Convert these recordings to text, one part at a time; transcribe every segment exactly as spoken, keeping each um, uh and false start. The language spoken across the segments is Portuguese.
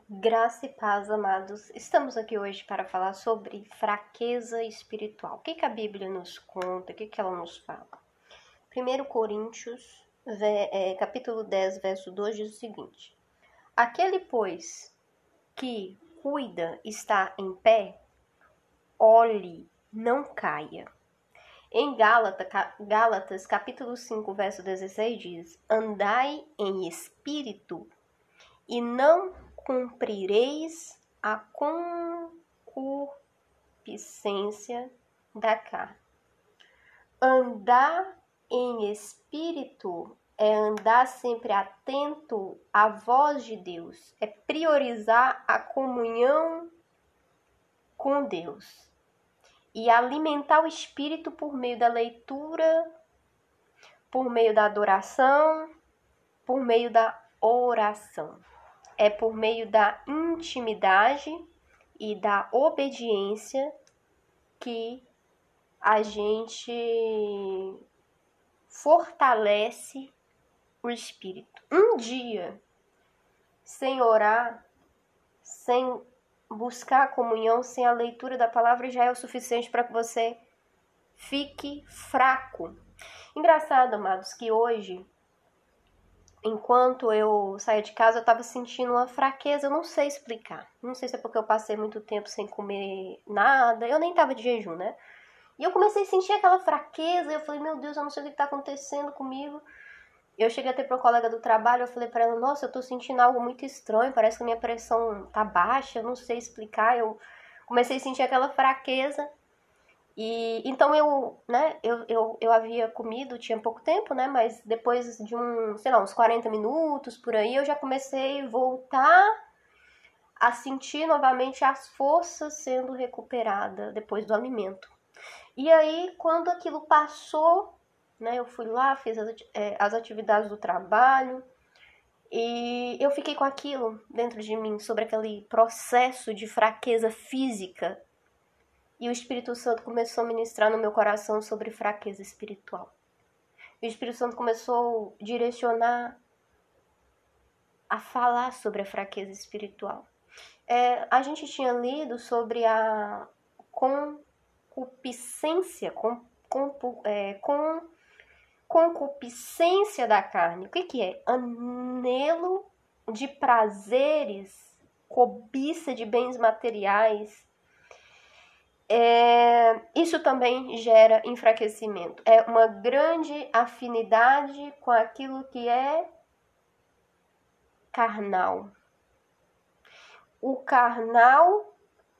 Graça e paz, amados. Estamos aqui hoje para falar sobre fraqueza espiritual. O que, que a Bíblia nos conta? O que, que ela nos fala? primeiro Coríntios, capítulo dez, verso dois, diz o seguinte: Aquele, pois, que cuida está em pé, olhe, não caia. Em Gálatas, Gálatas, capítulo cinco, verso dezesseis, diz: Andai em espírito e não cumprireis a concupiscência da carne. Andar em espírito é andar sempre atento à voz de Deus, é priorizar a comunhão com Deus e alimentar o espírito por meio da leitura, por meio da adoração, por meio da oração. É por meio da intimidade e da obediência que a gente fortalece o espírito. Um dia, sem orar, sem buscar a comunhão, sem a leitura da palavra, já é o suficiente para que você fique fraco. Engraçado, amados, que hoje, enquanto eu saía de casa, eu estava sentindo uma fraqueza, eu não sei explicar. Não sei se é porque eu passei muito tempo sem comer nada, eu nem estava de jejum, né? E eu comecei a sentir aquela fraqueza, eu falei, meu Deus, eu não sei o que está acontecendo comigo. Eu cheguei a ter para uma colega do trabalho, eu falei para ela, nossa, eu tô sentindo algo muito estranho, parece que a minha pressão tá baixa, eu não sei explicar. Eu comecei a sentir aquela fraqueza. E então eu, né, eu, eu, eu havia comido, tinha pouco tempo, né, mas depois de um, sei lá, uns quarenta minutos por aí, eu já comecei a voltar a sentir novamente as forças sendo recuperadas depois do alimento. E aí, quando aquilo passou, né, eu fui lá, fiz as, é, as atividades do trabalho, e eu fiquei com aquilo dentro de mim, sobre aquele processo de fraqueza física. E o Espírito Santo começou a ministrar no meu coração sobre fraqueza espiritual. O Espírito Santo começou a direcionar a falar sobre a fraqueza espiritual. É, a gente tinha lido sobre a concupiscência, com, com, é, com, concupiscência da carne. O que, que é? Anelo de prazeres, cobiça de bens materiais. É, isso também gera enfraquecimento. É uma grande afinidade com aquilo que é carnal. O carnal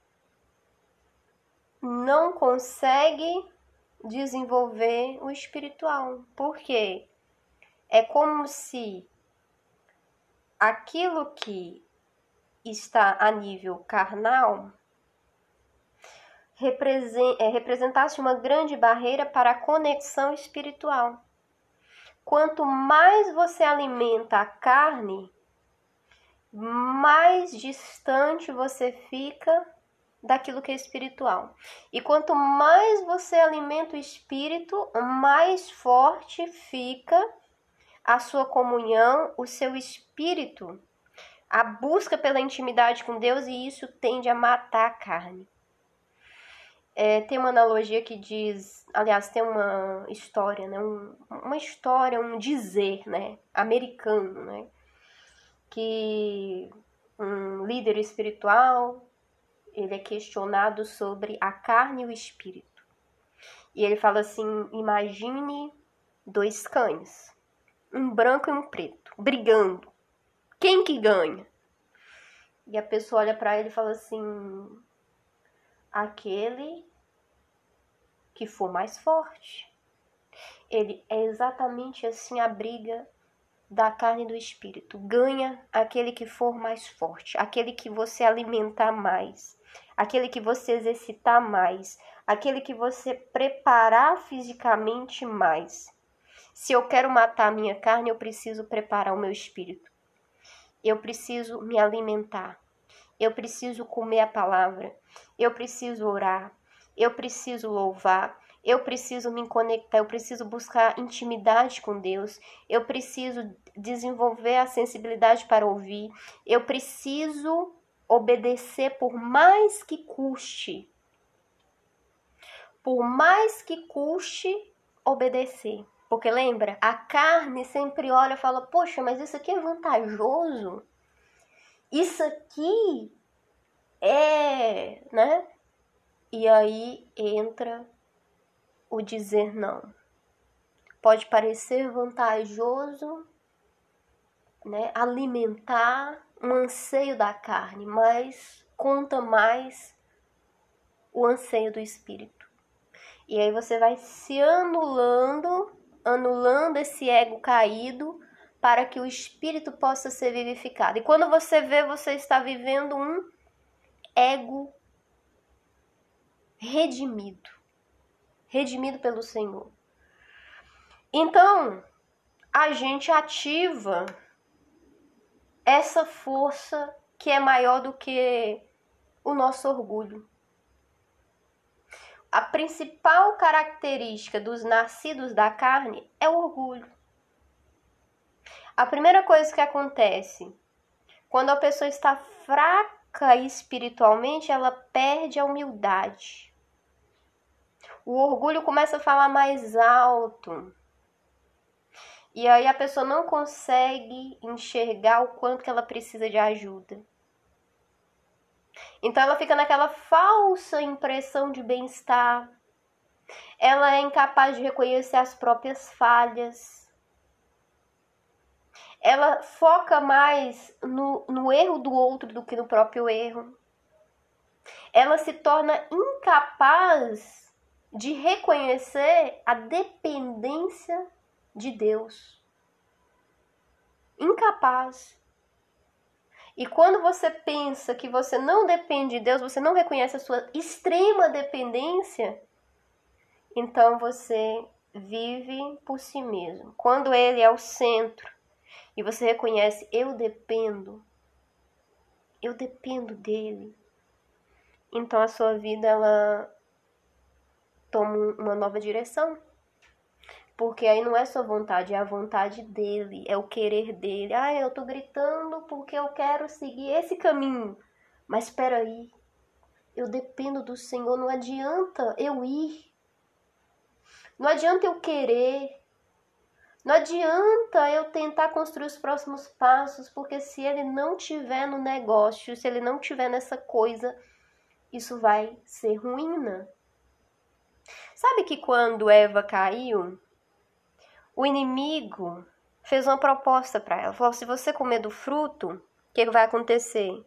não consegue desenvolver o espiritual. Por quê? É como se aquilo que está a nível carnal representasse uma grande barreira para a conexão espiritual. Quanto mais você alimenta a carne, mais distante você fica daquilo que é espiritual. E quanto mais você alimenta o espírito, mais forte fica a sua comunhão, o seu espírito, a busca pela intimidade com Deus, e isso tende a matar a carne. É, tem uma analogia que diz, aliás, tem uma história, né, um, uma história, um dizer, né, americano, né, que um líder espiritual, ele é questionado sobre a carne e o espírito. E ele fala assim, imagine dois cães, um branco e um preto, brigando. Quem que ganha? E a pessoa olha para ele e fala assim, aquele que for mais forte. Ele é exatamente assim a briga da carne e do espírito. Ganha aquele que for mais forte, aquele que você alimentar mais, aquele que você exercitar mais, aquele que você preparar fisicamente mais. Se eu quero matar a minha carne, eu preciso preparar o meu espírito. Eu preciso me alimentar. Eu preciso comer a palavra. Eu preciso orar. Eu preciso louvar. Eu preciso me conectar, eu preciso buscar intimidade com Deus, eu preciso desenvolver a sensibilidade para ouvir, eu preciso obedecer por mais que custe. Por mais que custe obedecer. Porque lembra, a carne sempre olha e fala, poxa, mas isso aqui é vantajoso. Isso aqui é, né? E aí entra o dizer não. Pode parecer vantajoso, né, alimentar um anseio da carne, mas conta mais o anseio do espírito. E aí você vai se anulando, anulando esse ego caído para que o espírito possa ser vivificado. E quando você vê, você está vivendo um ego redimido. Redimido pelo Senhor. Então, a gente ativa essa força que é maior do que o nosso orgulho. A principal característica dos nascidos da carne é o orgulho. A primeira coisa que acontece quando a pessoa está fraca espiritualmente, ela perde a humildade. O orgulho começa a falar mais alto. E aí a pessoa não consegue enxergar o quanto que ela precisa de ajuda. Então ela fica naquela falsa impressão de bem-estar. Ela é incapaz de reconhecer as próprias falhas. Ela foca mais no, no erro do outro do que no próprio erro. Ela se torna incapaz de reconhecer a dependência de Deus. Incapaz. E quando você pensa que você não depende de Deus, você não reconhece a sua extrema dependência, então você vive por si mesmo. Quando Ele é o centro e você reconhece, eu dependo, eu dependo dEle, então a sua vida ela toma uma nova direção. Porque aí não é sua vontade, é a vontade dele, é o querer dele. Ah, eu tô gritando porque eu quero seguir esse caminho. Mas espera aí, eu dependo do Senhor, não adianta eu ir. Não adianta eu querer. Não adianta eu tentar construir os próximos passos, porque se ele não tiver no negócio, se ele não tiver nessa coisa, isso vai ser ruína. Sabe que quando Eva caiu, o inimigo fez uma proposta para ela. Falou, se você comer do fruto, o que vai acontecer?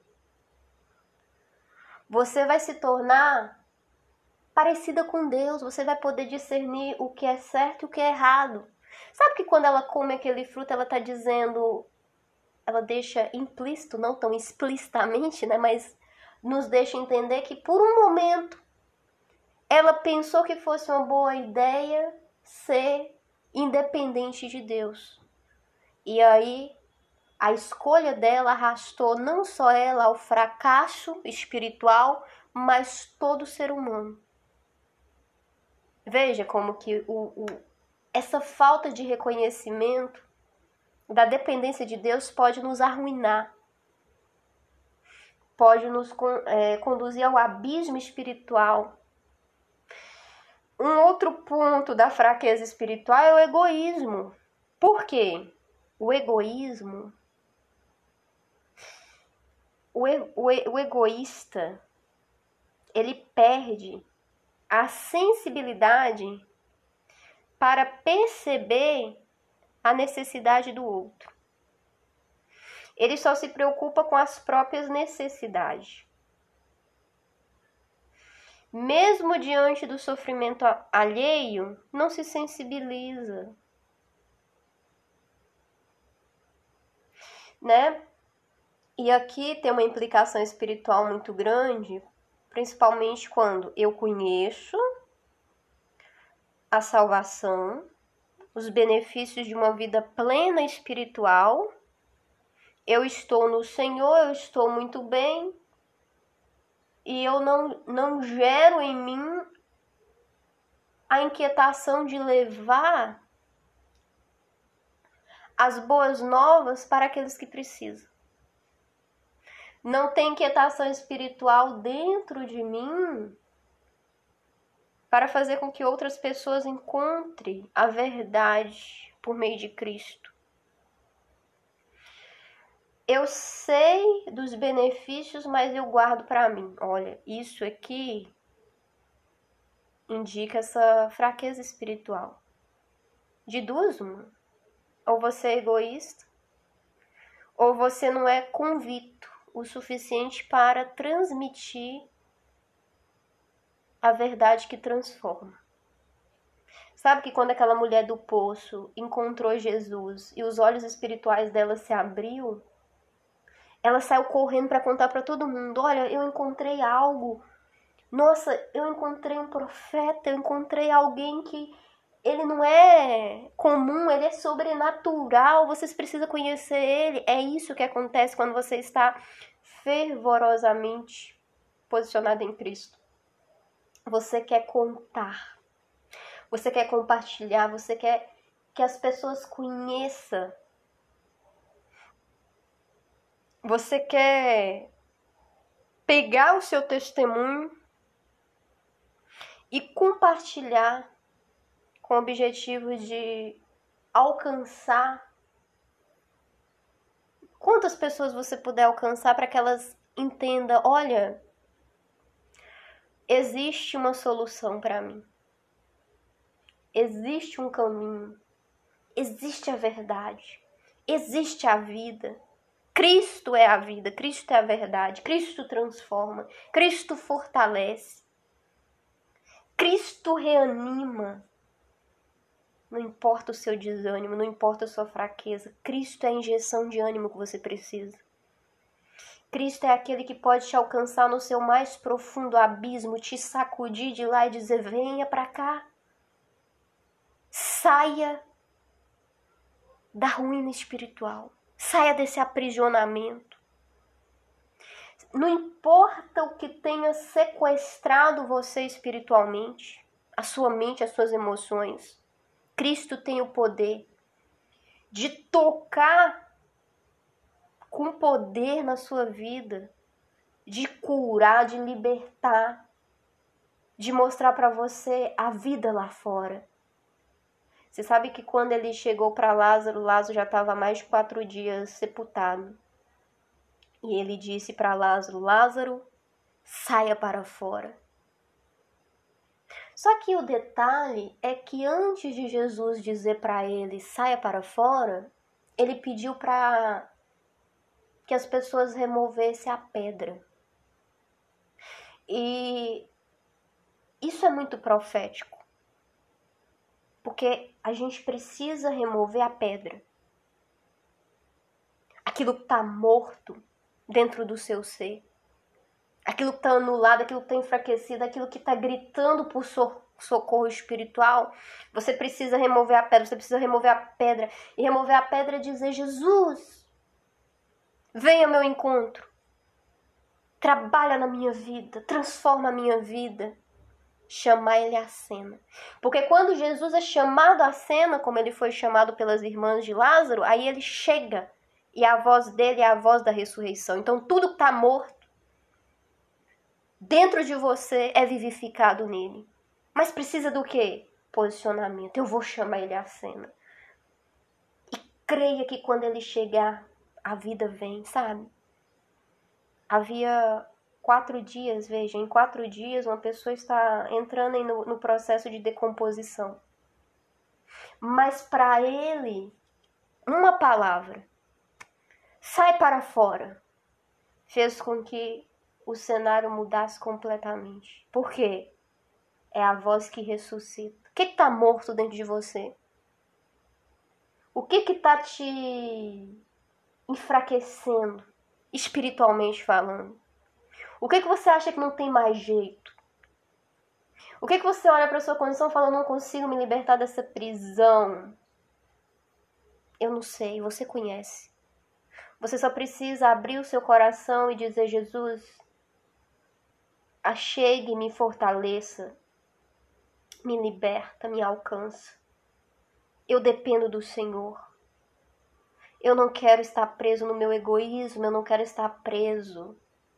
Você vai se tornar parecida com Deus. Você vai poder discernir o que é certo e o que é errado. Sabe que quando ela come aquele fruto, ela está dizendo... Ela deixa implícito, não tão explicitamente, né? Mas nos deixa entender que por um momento ela pensou que fosse uma boa ideia ser independente de Deus. E aí, a escolha dela arrastou não só ela ao fracasso espiritual, mas todo ser humano. Veja como que o, o, essa falta de reconhecimento da dependência de Deus pode nos arruinar. Pode nos é, conduzir ao abismo espiritual. Um outro ponto da fraqueza espiritual é o egoísmo. Por quê? O egoísmo, o, e, o, e, o egoísta, ele perde a sensibilidade para perceber a necessidade do outro. Ele só se preocupa com as próprias necessidades. Mesmo diante do sofrimento alheio, não se sensibiliza. Né? E aqui tem uma implicação espiritual muito grande, principalmente quando eu conheço a salvação, os benefícios de uma vida plena espiritual, eu estou no Senhor, eu estou muito bem, e eu não, não gero em mim a inquietação de levar as boas novas para aqueles que precisam. Não tem inquietação espiritual dentro de mim para fazer com que outras pessoas encontrem a verdade por meio de Cristo. Eu sei dos benefícios, mas eu guardo para mim. Olha, isso aqui indica essa fraqueza espiritual. De duas, uma. Ou você é egoísta, ou você não é convicto o suficiente para transmitir a verdade que transforma. Sabe que quando aquela mulher do poço encontrou Jesus e os olhos espirituais dela se abriu, ela saiu correndo para contar para todo mundo: olha, eu encontrei algo. Nossa, eu encontrei um profeta, eu encontrei alguém que ele não é comum, ele é sobrenatural, vocês precisam conhecer ele. É isso que acontece quando você está fervorosamente posicionado em Cristo. Você quer contar, você quer compartilhar, você quer que as pessoas conheçam. Você quer pegar o seu testemunho e compartilhar com o objetivo de alcançar quantas pessoas você puder alcançar para que elas entendam: olha, existe uma solução para mim. Existe um caminho. Existe a verdade. Existe a vida. Cristo é a vida, Cristo é a verdade, Cristo transforma, Cristo fortalece, Cristo reanima. Não importa o seu desânimo, não importa a sua fraqueza, Cristo é a injeção de ânimo que você precisa. Cristo é aquele que pode te alcançar no seu mais profundo abismo, te sacudir de lá e dizer: venha para cá. Saia da ruína espiritual. Saia desse aprisionamento. Não importa o que tenha sequestrado você espiritualmente, a sua mente, as suas emoções, Cristo tem o poder de tocar com poder na sua vida, de curar, de libertar, de mostrar para você a vida lá fora. Você sabe que quando ele chegou para Lázaro, Lázaro já estava há mais de quatro dias sepultado. E ele disse para Lázaro: Lázaro, saia para fora. Só que o detalhe é que antes de Jesus dizer para ele: saia para fora, ele pediu para que as pessoas removessem a pedra. E isso é muito profético. Porque a gente precisa remover a pedra. Aquilo que está morto dentro do seu ser. Aquilo que está anulado, aquilo que está enfraquecido, aquilo que está gritando por socorro espiritual. Você precisa remover a pedra, você precisa remover a pedra. E remover a pedra é dizer: Jesus, venha ao meu encontro. Trabalha na minha vida, transforma a minha vida. Chamar ele à cena. Porque quando Jesus é chamado à cena, como ele foi chamado pelas irmãs de Lázaro, aí ele chega e a voz dele é a voz da ressurreição. Então tudo que está morto dentro de você é vivificado nele. Mas precisa do quê? Posicionamento. Eu vou chamar ele à cena. E creia que quando ele chegar, a vida vem, sabe? Havia quatro dias, veja, em quatro dias uma pessoa está entrando no, no processo de decomposição. Mas para ele, uma palavra, sai para fora, fez com que o cenário mudasse completamente. Por quê? É a voz que ressuscita. O que está morto dentro de você? O que está te enfraquecendo, espiritualmente falando? O que, que você acha que não tem mais jeito? O que, que você olha para a sua condição e fala: eu não consigo me libertar dessa prisão? Eu não sei, você conhece. Você só precisa abrir o seu coração e dizer: Jesus, achegue e me fortaleça. me liberta, me alcança. Eu dependo do Senhor. Eu não quero estar preso no meu egoísmo, eu não quero estar preso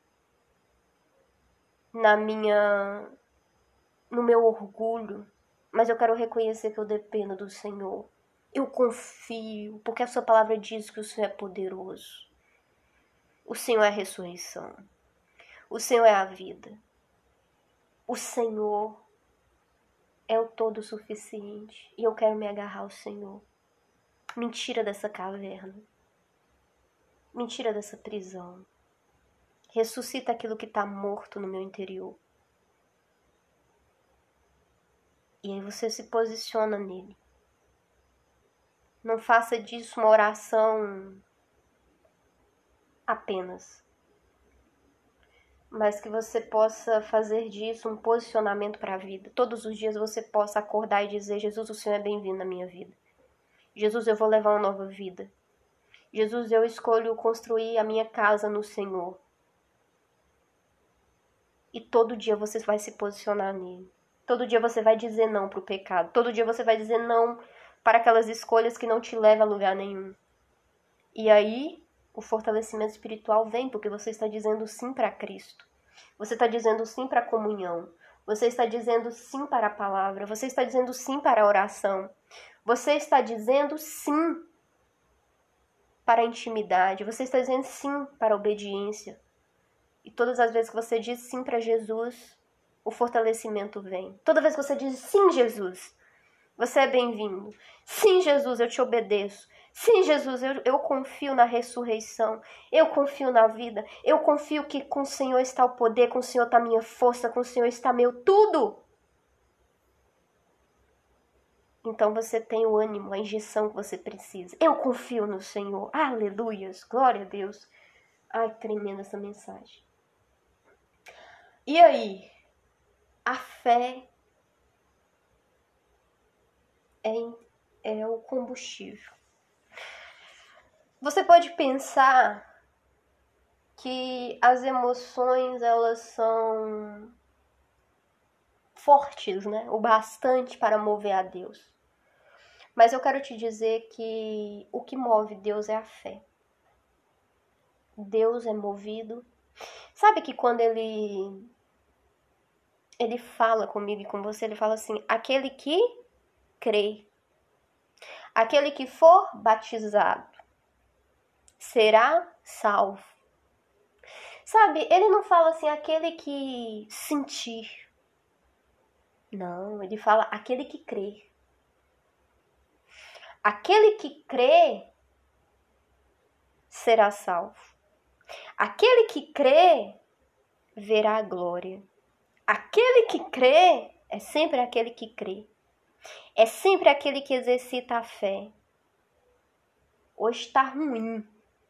na minha, no meu orgulho, mas eu quero reconhecer que eu dependo do Senhor. Eu confio, porque a sua palavra diz que o Senhor é poderoso. O Senhor é a ressurreição. O Senhor é a vida. O Senhor é o todo suficiente. E eu quero me agarrar ao Senhor. Me tira dessa caverna. Me tira dessa prisão. Ressuscita aquilo que está morto no meu interior. E aí você se posiciona nele. Não faça disso uma oração apenas. Mas que você possa fazer disso um posicionamento para a vida. Todos os dias você possa acordar e dizer: Jesus, o Senhor é bem-vindo na minha vida. Jesus, eu vou levar uma nova vida. Jesus, eu escolho construir a minha casa no Senhor. E todo dia você vai se posicionar nele. Todo dia você vai dizer não para o pecado. Todo dia você vai dizer não para aquelas escolhas que não te levam a lugar nenhum. E aí, o fortalecimento espiritual vem porque você está dizendo sim para Cristo. Você está dizendo sim para a comunhão. Você está dizendo sim para a palavra. Você está dizendo sim para a oração. Você está dizendo sim para a intimidade. Você está dizendo sim para a obediência. E todas as vezes que você diz sim para Jesus, o fortalecimento vem. Toda vez que você diz sim, Jesus, você é bem-vindo. Sim, Jesus, eu te obedeço. Sim, Jesus, eu, eu confio na ressurreição. Eu confio na vida. Eu confio que com o Senhor está o poder, com o Senhor está a minha força, com o Senhor está meu tudo. Então você tem o ânimo, a injeção que você precisa. Eu confio no Senhor. Aleluias, glória a Deus. Ai, que tremenda essa mensagem. E aí, a fé é, é o combustível. Você pode pensar que as emoções, elas são fortes, né? O bastante para mover a Deus. Mas eu quero te dizer que o que move Deus é a fé. Deus é movido. Sabe que quando ele, ele fala comigo e com você, ele fala assim: aquele que crê, aquele que for batizado, será salvo. Sabe, ele não fala assim, aquele que sentir. Não, ele fala, aquele que crê. Aquele que crê será salvo. Aquele que crê verá a glória. Aquele que crê é sempre aquele que crê. É sempre aquele que exercita a fé. Hoje está ruim.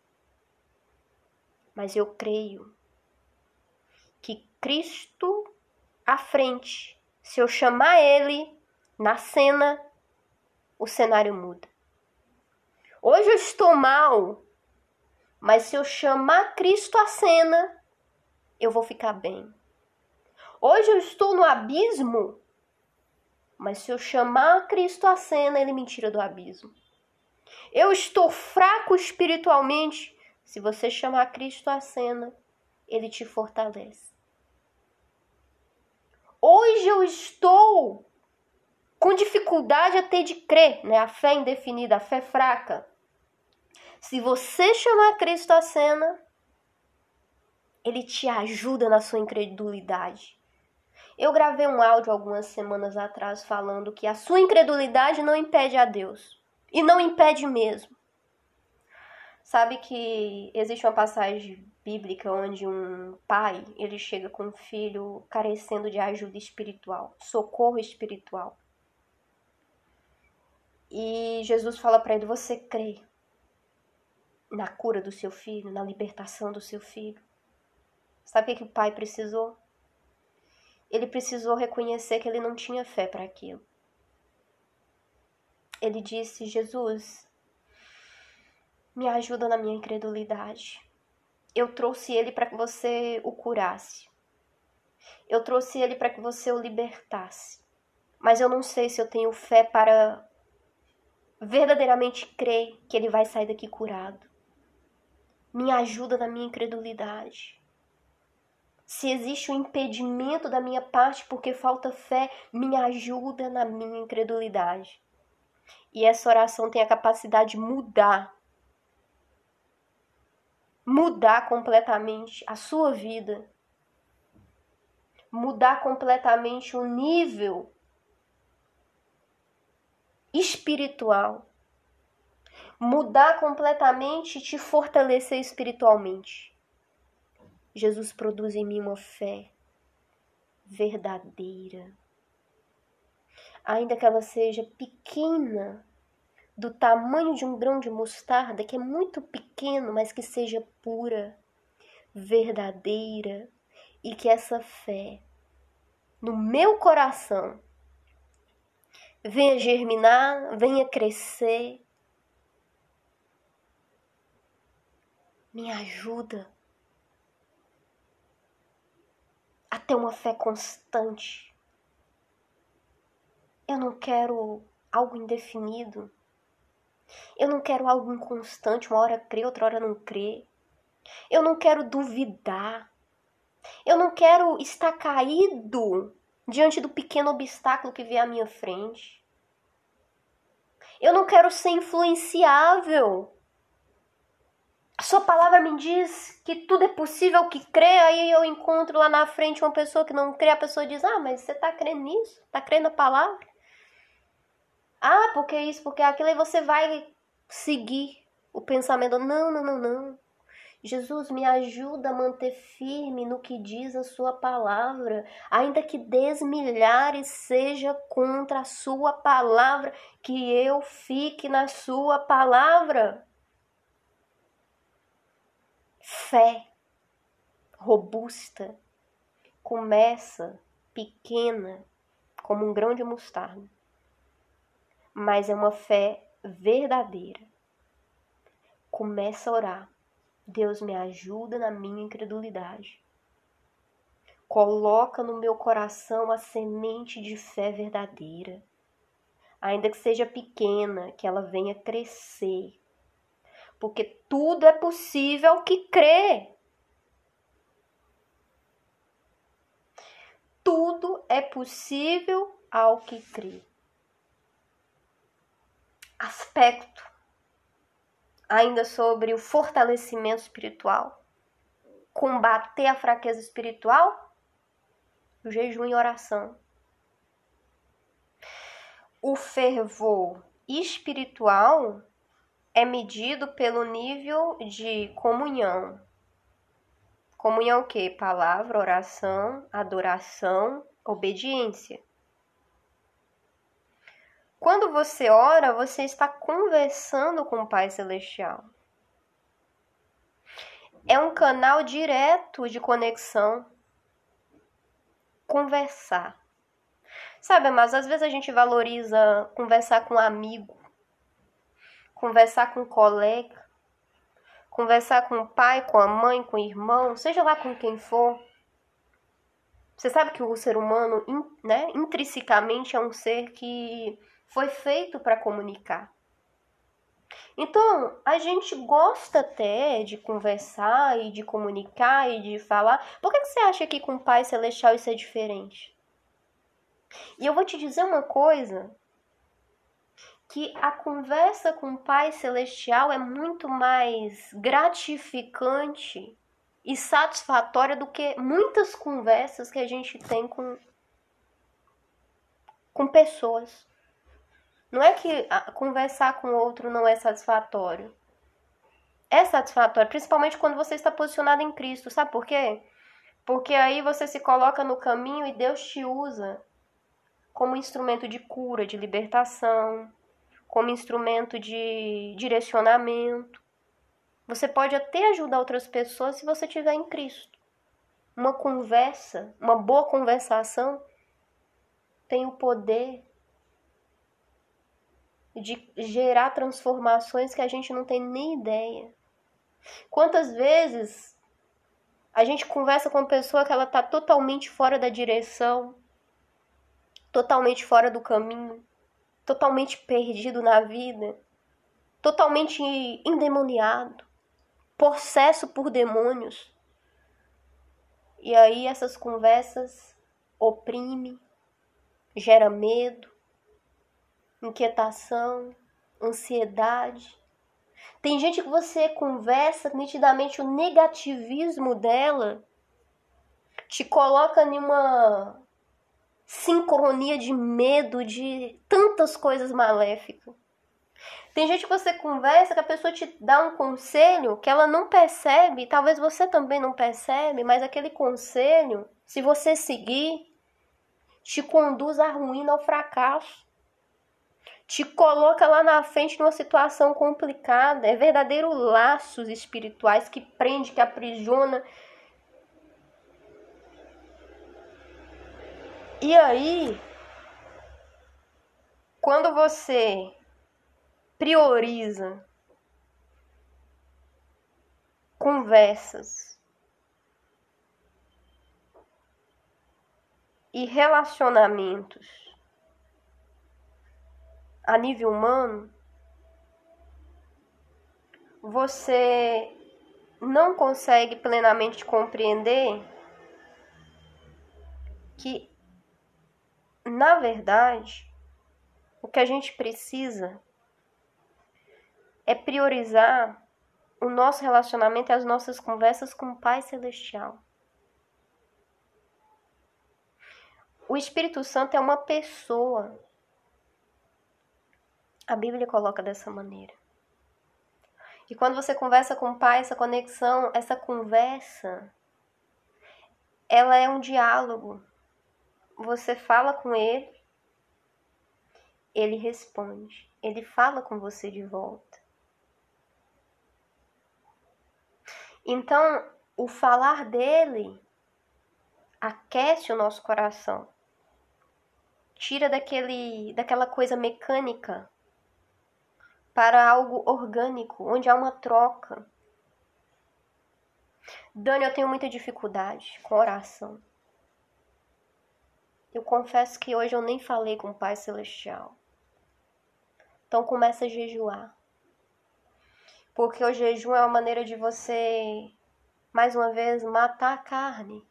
Mas eu creio que Cristo à frente, se eu chamar Ele na cena, o cenário muda. Hoje eu estou mal, mas se eu chamar Cristo à cena, eu vou ficar bem. Hoje eu estou no abismo, mas se eu chamar Cristo à cena, Ele me tira do abismo. Eu estou fraco espiritualmente, se você chamar Cristo à cena, Ele te fortalece. Hoje eu estou com dificuldade até de crer, né? A fé indefinida, a fé fraca. Se você chamar Cristo à cena, Ele te ajuda na sua incredulidade. Eu gravei um áudio algumas semanas atrás falando que a sua incredulidade não impede a Deus. E não impede mesmo. Sabe que existe uma passagem bíblica onde um pai, ele chega com um filho carecendo de ajuda espiritual, socorro espiritual. E Jesus fala para ele, você crê na cura do seu filho, na libertação do seu filho? Sabe o que o pai precisou? Ele precisou reconhecer que ele não tinha fé para aquilo. Ele disse, Jesus, me ajuda na minha incredulidade. Eu trouxe ele para que você o curasse. Eu trouxe ele para que você o libertasse. mas eu não sei se eu tenho fé para verdadeiramente crer que ele vai sair daqui curado. Me ajuda na minha incredulidade. Se existe um impedimento da minha parte porque falta fé, me ajuda na minha incredulidade. E essa oração tem a capacidade de mudar, mudar completamente a sua vida, mudar completamente o nível espiritual, mudar completamente e te fortalecer espiritualmente. Jesus produz em mim uma fé verdadeira, ainda que ela seja pequena, do tamanho de um grão de mostarda, que é muito pequeno, mas que seja pura, verdadeira, e que essa fé no meu coração venha germinar, venha crescer. Me ajuda a ter uma fé constante. Eu não quero algo indefinido. Eu não quero algo inconstante, uma hora crê, outra hora não crê. Eu não quero duvidar. Eu não quero estar caído diante do pequeno obstáculo que vier à minha frente. Eu não quero ser influenciável. A sua palavra me diz que tudo é possível que crê, aí eu encontro lá na frente uma pessoa que não crê, a pessoa diz, ah, mas você tá crendo nisso? Tá crendo na palavra? Ah, porque isso, porque aquilo, aí você vai seguir o pensamento. Não, não, não, não. Jesus, me ajuda a manter firme no que diz a sua palavra, ainda que dez milhares seja contra a sua palavra, que eu fique na sua palavra. Fé robusta começa pequena, como um grão de mostarda, mas é uma fé verdadeira. Começa a orar. Deus, me ajuda na minha incredulidade. Coloca no meu coração a semente de fé verdadeira. Ainda que seja pequena, que ela venha crescer. Porque tudo é possível ao que crê. Tudo é possível ao que crê. Aspecto ainda sobre o fortalecimento espiritual, combater a fraqueza espiritual, o jejum e oração. O fervor espiritual é medido pelo nível de comunhão. Comunhão o quê? Palavra, oração, adoração, obediência. Quando você ora, você está conversando com o Pai Celestial. É um canal direto de conexão. Conversar. Sabe, mas às vezes a gente valoriza conversar com um amigo, conversar com um colega, conversar com o pai, com a mãe, com o irmão, seja lá com quem for. Você sabe que o ser humano, né, intrinsecamente é um ser que foi feito para comunicar. Então, a gente gosta até de conversar e de comunicar e de falar. Por que você acha que com o Pai Celestial isso é diferente? E eu vou te dizer uma coisa, que a conversa com o Pai Celestial é muito mais gratificante e satisfatória do que muitas conversas que a gente tem com, com pessoas. Não é que conversar com o outro não é satisfatório. É satisfatório, principalmente quando você está posicionado em Cristo. Sabe por quê? Porque aí você se coloca no caminho e Deus te usa como instrumento de cura, de libertação, como instrumento de direcionamento. Você pode até ajudar outras pessoas se você estiver em Cristo. Uma conversa, uma boa conversação tem o poder de gerar transformações que a gente não tem nem ideia. Quantas vezes a gente conversa com uma pessoa que ela está totalmente fora da direção, totalmente fora do caminho, totalmente perdido na vida, totalmente endemoniado, possesso por demônios. E aí essas conversas oprimem, gera medo, inquietação, ansiedade. Tem gente que você conversa nitidamente, o negativismo dela te coloca em uma sincronia de medo, de tantas coisas maléficas. Tem gente que você conversa, que a pessoa te dá um conselho que ela não percebe, talvez você também não percebe, mas aquele conselho, se você seguir, te conduz à ruína, ao fracasso. Te coloca lá na frente numa situação complicada. É verdadeiro laços espirituais que prende, que aprisiona. E aí, quando você prioriza conversas e relacionamentos a nível humano, você não consegue plenamente compreender que, na verdade, o que a gente precisa é priorizar o nosso relacionamento e as nossas conversas com o Pai Celestial. O Espírito Santo é uma pessoa. A Bíblia coloca dessa maneira. E quando você conversa com o Pai, essa conexão, essa conversa, ela é um diálogo. Você fala com Ele, Ele responde. Ele fala com você de volta. Então, o falar dele aquece o nosso coração. Tira daquele, daquela coisa mecânica para algo orgânico, onde há uma troca. Dani, eu tenho muita dificuldade com oração. Eu confesso que hoje eu nem falei com o Pai Celestial. Então começa a jejuar. Porque o jejum é uma maneira de você, mais uma vez, matar a carne.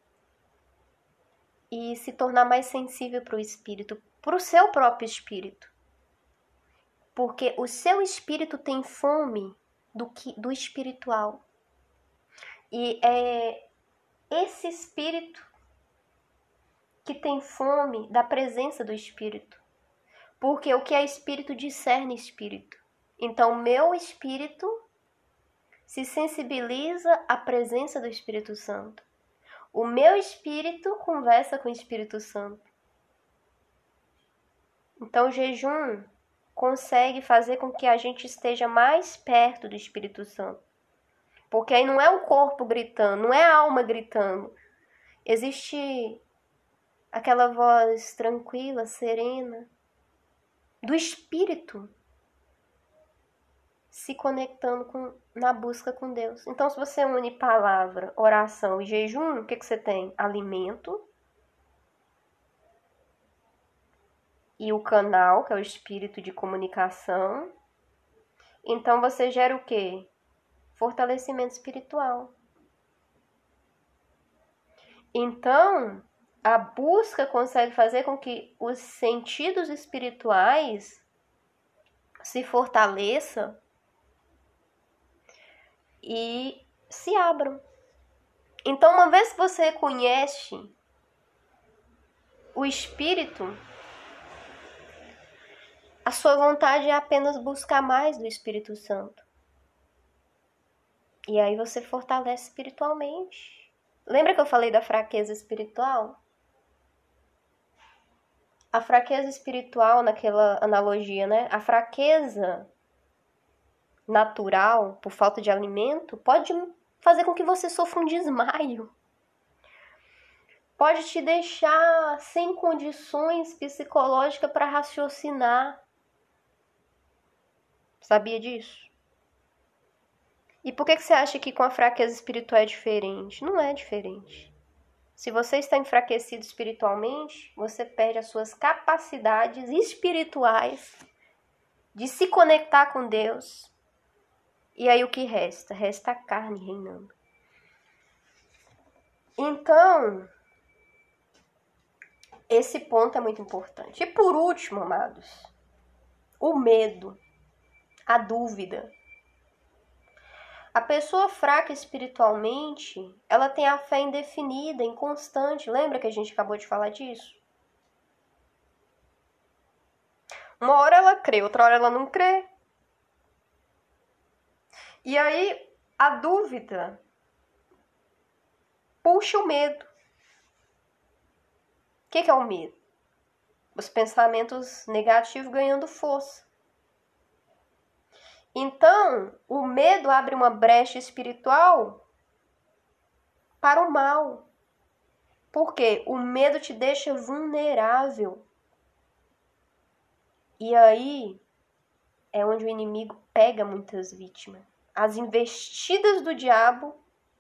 E se tornar mais sensível para o Espírito, para o seu próprio Espírito. Porque o seu Espírito tem fome do, que, do espiritual. E é esse Espírito que tem fome da presença do Espírito. Porque o que é Espírito discerne Espírito. Então, meu Espírito se sensibiliza à presença do Espírito Santo. O meu Espírito conversa com o Espírito Santo. Então, o jejum consegue fazer com que a gente esteja mais perto do Espírito Santo. Porque aí não é o corpo gritando, não é a alma gritando. Existe aquela voz tranquila, serena, do Espírito se conectando com, na busca com Deus. Então, se você une palavra, oração e jejum, o que, que você tem? Alimento. E o canal, que é o espírito de comunicação. Então, você gera o quê? Fortalecimento espiritual. Então, a busca consegue fazer com que os sentidos espirituais se fortaleçam e se abram. Então, uma vez que você conhece o Espírito, a sua vontade é apenas buscar mais do Espírito Santo. E aí você fortalece espiritualmente. Lembra que eu falei da fraqueza espiritual? A fraqueza espiritual, naquela analogia, né? A fraqueza natural, por falta de alimento, pode fazer com que você sofra um desmaio. Pode te deixar sem condições psicológicas para raciocinar. Sabia disso? E por que você acha que com a fraqueza espiritual é diferente? Não é diferente. Se você está enfraquecido espiritualmente, você perde as suas capacidades espirituais de se conectar com Deus. E aí o que resta? Resta a carne reinando. Então, esse ponto é muito importante. E por último, amados, o medo, a dúvida. A pessoa fraca espiritualmente, ela tem a fé indefinida, inconstante. Lembra que a gente acabou de falar disso? Uma hora ela crê, outra hora ela não crê. E aí, a dúvida puxa o medo. O que é o medo? Os pensamentos negativos ganhando força. Então, o medo abre uma brecha espiritual para o mal. Por quê? O medo te deixa vulnerável. E aí é onde o inimigo pega muitas vítimas. As investidas do diabo,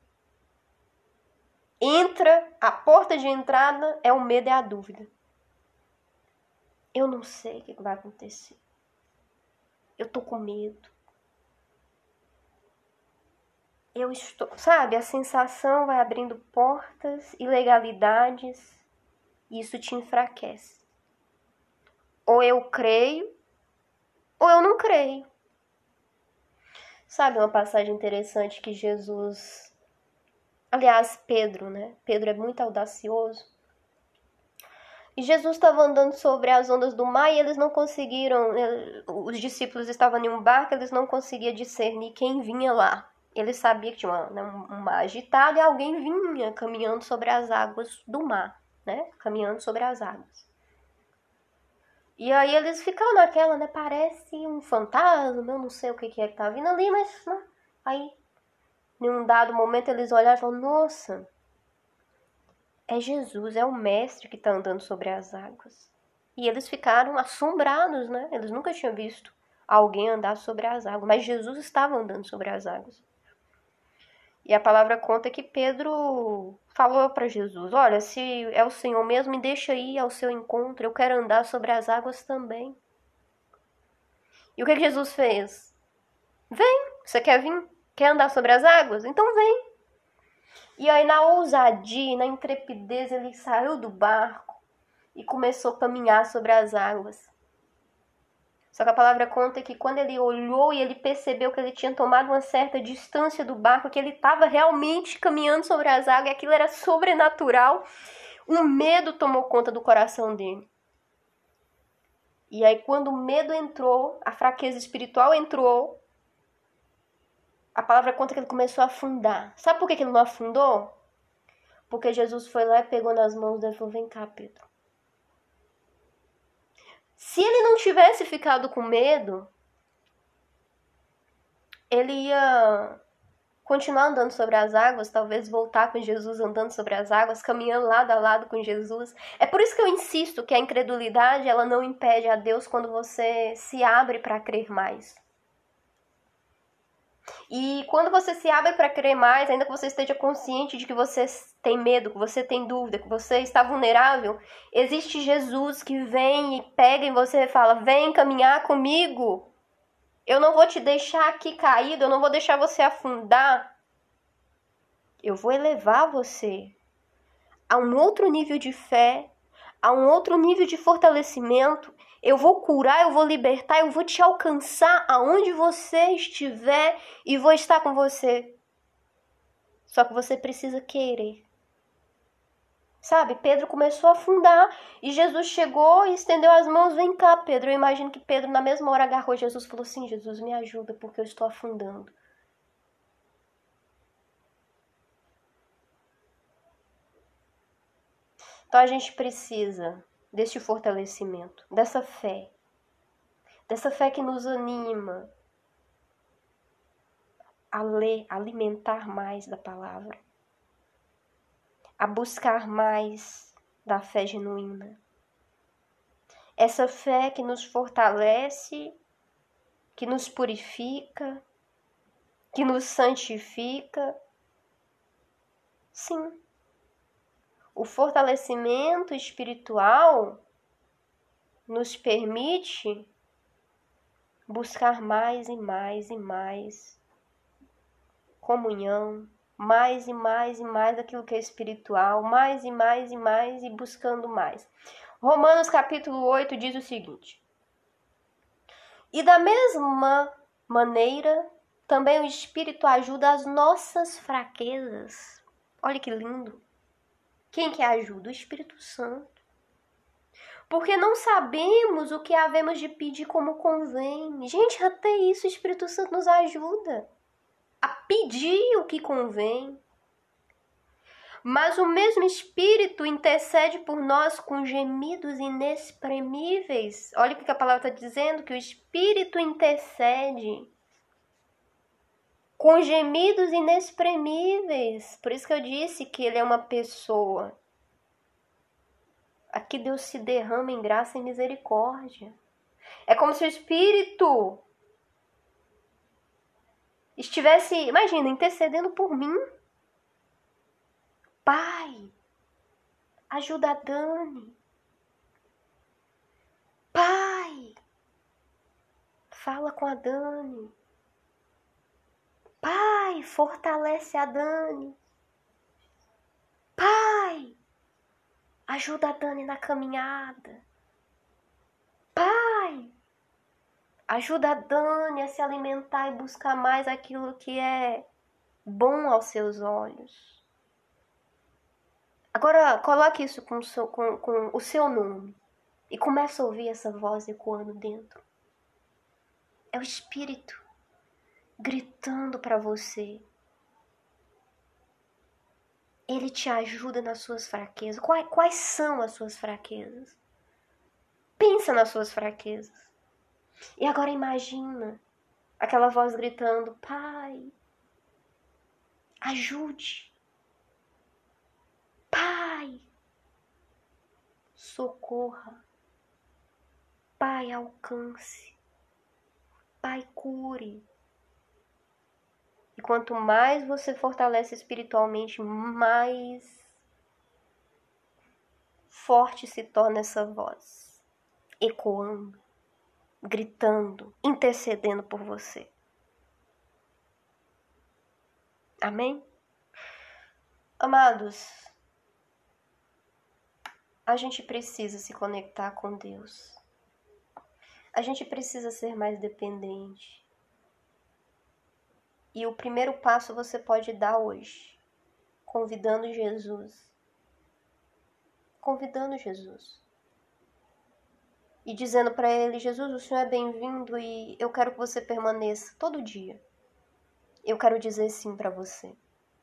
entra, a porta de entrada é o medo e a dúvida. Eu não sei o que vai acontecer. Eu tô com medo. Eu estou, sabe, a sensação vai abrindo portas, ilegalidades, e isso te enfraquece. Ou eu creio, ou eu não creio. Sabe uma passagem interessante que Jesus, aliás, Pedro, né? Pedro é muito audacioso. E Jesus estava andando sobre as ondas do mar e eles não conseguiram, os discípulos estavam em um barco, eles não conseguiam discernir quem vinha lá. Ele sabia que tinha uma, né, um mar agitado e alguém vinha caminhando sobre as águas do mar, né? Caminhando sobre as águas. E aí eles ficaram naquela, né? Parece um fantasma, eu não sei o que é que tá vindo ali, mas né? Aí, em um dado momento, eles olharam e falaram, nossa, é Jesus, é o mestre que tá andando sobre as águas. E eles ficaram assombrados, né? Eles nunca tinham visto alguém andar sobre as águas, mas Jesus estava andando sobre as águas. E a palavra conta que Pedro falou para Jesus, olha, se é o Senhor mesmo, me deixa ir ao seu encontro, eu quero andar sobre as águas também. E o que, que Jesus fez? Vem, você quer vir? Quer andar sobre as águas? Então vem. E aí na ousadia, na intrepidez, ele saiu do barco e começou a caminhar sobre as águas. Só que a palavra conta que quando ele olhou e ele percebeu que ele tinha tomado uma certa distância do barco, que ele estava realmente caminhando sobre as águas, e aquilo era sobrenatural, um medo tomou conta do coração dele. E aí quando o medo entrou, a fraqueza espiritual entrou, a palavra conta que ele começou a afundar. Sabe por que ele não afundou? Porque Jesus foi lá e pegou nas mãos dele e falou, vem cá, Pedro. Se ele não tivesse ficado com medo, ele ia continuar andando sobre as águas, talvez voltar com Jesus andando sobre as águas, caminhando lado a lado com Jesus. É por isso que eu insisto que a incredulidade, ela não impede a Deus quando você se abre para crer mais. E quando você se abre para crer mais, ainda que você esteja consciente de que você tem medo, que você tem dúvida, que você está vulnerável, existe Jesus que vem e pega em você e fala, vem caminhar comigo. Eu não vou te deixar aqui caído, eu não vou deixar você afundar. Eu vou elevar você a um outro nível de fé, a um outro nível de fortalecimento. Eu vou curar, eu vou libertar, eu vou te alcançar aonde você estiver e vou estar com você. Só que você precisa querer. Sabe, Pedro começou a afundar e Jesus chegou e estendeu as mãos. Vem cá, Pedro. Eu imagino que Pedro na mesma hora agarrou Jesus e falou assim, Jesus, me ajuda porque eu estou afundando. Então a gente precisa deste fortalecimento, dessa fé, dessa fé que nos anima a ler, a alimentar mais da palavra, a buscar mais da fé genuína. Essa fé que nos fortalece, que nos purifica, que nos santifica. Sim. O fortalecimento espiritual nos permite buscar mais e mais e mais comunhão, mais e mais e mais daquilo que é espiritual, mais e mais e mais e buscando mais. Romanos capítulo oito diz o seguinte: e da mesma maneira, também o Espírito ajuda as nossas fraquezas. Olha que lindo. Quem que ajuda? O Espírito Santo. Porque não sabemos o que havemos de pedir como convém. Gente, até isso o Espírito Santo nos ajuda a pedir o que convém. Mas o mesmo Espírito intercede por nós com gemidos inexprimíveis. Olha o que a palavra está dizendo, que o Espírito intercede com gemidos inexprimíveis. Por isso que eu disse que ele é uma pessoa. Aqui Deus se derrama em graça e misericórdia. É como se o Espírito estivesse, imagina, intercedendo por mim. Pai, ajuda a Dani. Pai, fala com a Dani. Pai, fortalece a Dani. Pai, ajuda a Dani na caminhada. Pai, ajuda a Dani a se alimentar e buscar mais aquilo que é bom aos seus olhos. Agora, coloque isso com o seu, com, com o seu nome e comece a ouvir essa voz ecoando dentro. É o Espírito gritando para você. Ele te ajuda nas suas fraquezas. Quais, quais são as suas fraquezas? Pensa nas suas fraquezas. E agora imagina aquela voz gritando: Pai, ajude. Pai, socorra. Pai, alcance. Pai, cure. E quanto mais você fortalece espiritualmente, mais forte se torna essa voz, ecoando, gritando, intercedendo por você. Amém? Amados, a gente precisa se conectar com Deus. A gente precisa ser mais dependente. E o primeiro passo você pode dar hoje, convidando Jesus. Convidando Jesus. E dizendo para ele: Jesus, o Senhor é bem-vindo e eu quero que você permaneça todo dia. Eu quero dizer sim para você.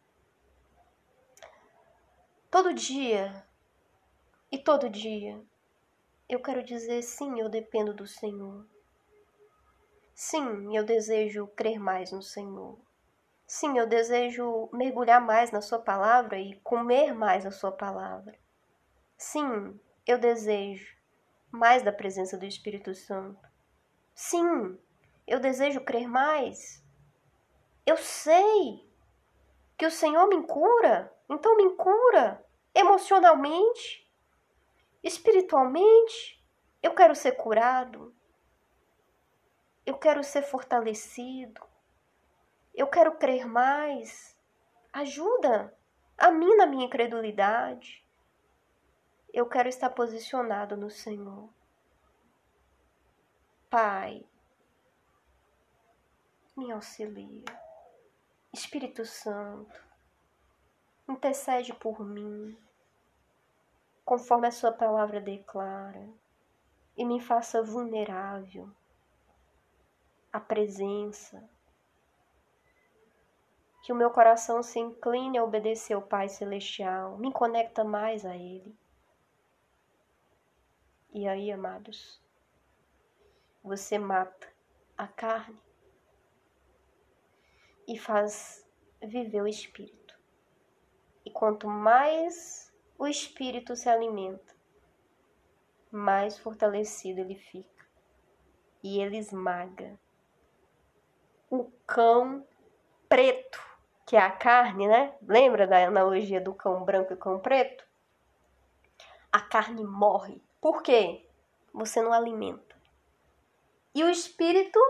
Todo dia e todo dia eu quero dizer sim, eu dependo do Senhor. Sim, eu desejo crer mais no Senhor. Sim, eu desejo mergulhar mais na sua palavra e comer mais a sua palavra. Sim, eu desejo mais da presença do Espírito Santo. Sim, eu desejo crer mais. Eu sei que o Senhor me cura, então me cura emocionalmente, espiritualmente. Eu quero ser curado. Eu quero ser fortalecido. Eu quero crer mais. Ajuda a mim na minha incredulidade. Eu quero estar posicionado no Senhor. Pai, me auxilia. Espírito Santo, intercede por mim, conforme a sua palavra declara, e me faça vulnerável à presença. Que o meu coração se incline a obedecer ao Pai Celestial, me conecta mais a Ele. E aí, amados, você mata a carne e faz viver o Espírito. E quanto mais o Espírito se alimenta, mais fortalecido ele fica. E ele esmaga o cão preto, que é a carne, né? Lembra da analogia do cão branco e cão preto? a carne morre. Por quê? Você não alimenta. E o espírito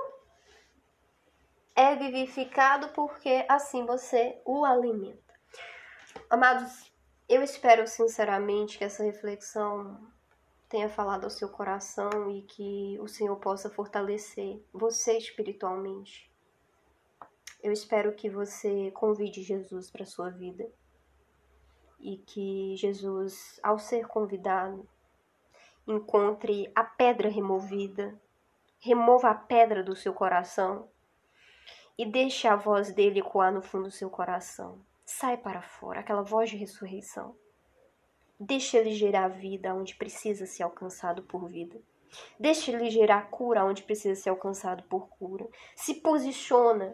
é vivificado porque assim você o alimenta. Amados, eu espero sinceramente que essa reflexão tenha falado ao seu coração e que o Senhor possa fortalecer você espiritualmente. Eu espero que você convide Jesus para a sua vida e que Jesus, ao ser convidado, encontre a pedra removida, remova a pedra do seu coração e deixe a voz dele ecoar no fundo do seu coração. Sai para fora, aquela voz de ressurreição. Deixe ele gerar vida onde precisa ser alcançado por vida. Deixe ele gerar cura onde precisa ser alcançado por cura. Se posiciona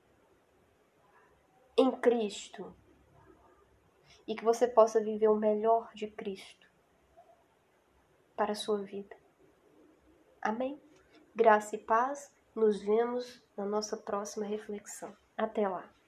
em Cristo e que você possa viver o melhor de Cristo para a sua vida. Amém? Graça e paz. Nos vemos na nossa próxima reflexão. Até lá.